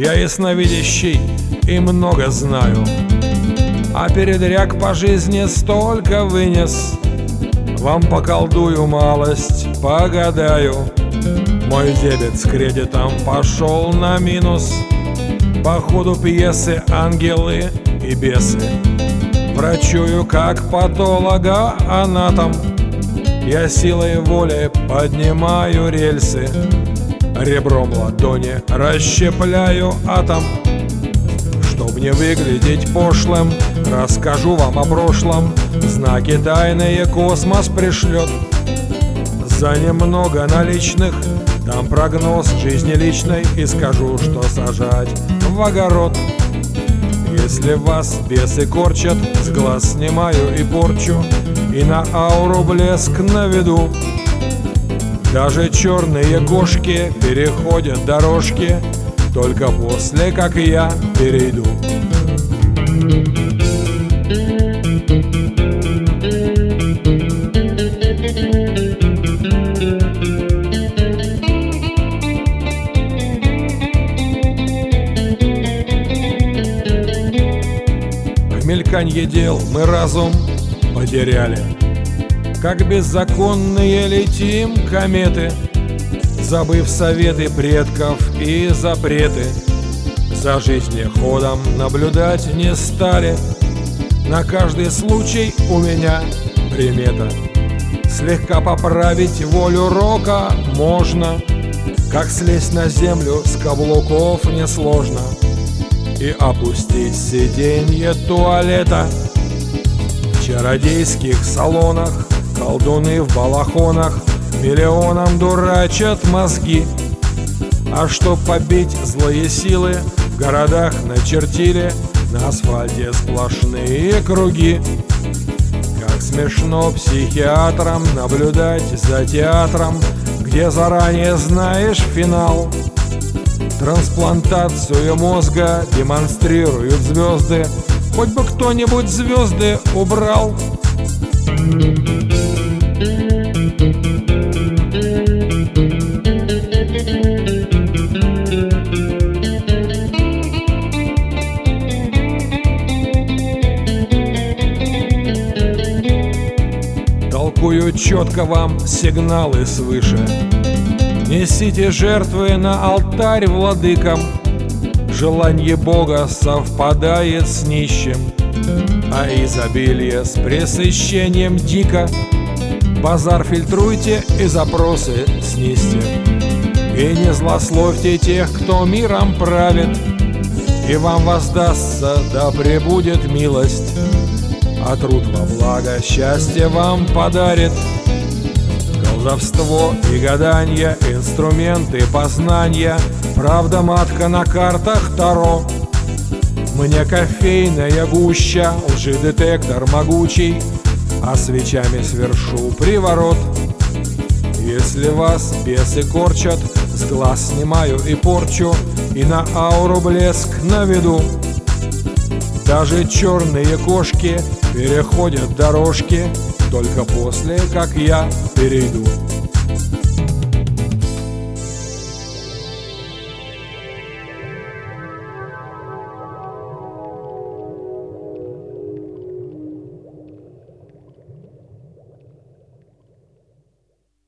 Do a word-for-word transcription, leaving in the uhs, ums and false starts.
Я ясновидящий и много знаю, а передряг по жизни столько вынес. Вам поколдую малость, погадаю. Мой дебет с кредитом пошел на минус. По ходу пьесы ангелы и бесы. Врачую как патолога-анатом. Я силой воли поднимаю рельсы. Ребром ладони расщепляю атом. Чтоб не выглядеть пошлым, расскажу вам о прошлом. Знаки тайные космос пришлет. За немного наличных дам прогноз жизни личной и скажу, что сажать в огород. Если вас бесы корчат, с глаз снимаю и порчу, и на ауру блеск наведу. Даже черные кошки переходят дорожки только после, как я перейду. В мельканье дел мы разум потеряли, как беззаконные летим кометы, забыв советы предков и запреты. За жизнеходом наблюдать не стали. На каждый случай у меня примета. Слегка поправить волю рока можно, как слезть на землю с каблуков несложно и опустить сиденье туалета. В чародейских салонах колдуны в балахонах миллионам дурачат мозги. А чтоб побить злые силы, в городах начертили на асфальте сплошные круги. Как смешно психиатрам наблюдать за театром, где заранее знаешь финал. Трансплантацию мозга демонстрируют звезды, хоть бы кто-нибудь звезды убрал. Толкую четко вам сигналы свыше. Несите жертвы на алтарь владыкам. Желание Бога совпадает с нищим, а изобилие с пресыщением дико. Базар фильтруйте и запросы снизьте. И не злословьте тех, кто миром правит, и вам воздастся, да пребудет милость. А труд во благо счастье вам подарит. Колдовство и гаданье, инструменты познания, правда матка на картах Таро. Мне кофейная гуща, лжедетектор могучий, а свечами свершу приворот. Если вас бесы корчат, с глаз снимаю и порчу, и на ауру блеск наведу. Даже черные кошки переходят дорожки только после, как я перейду.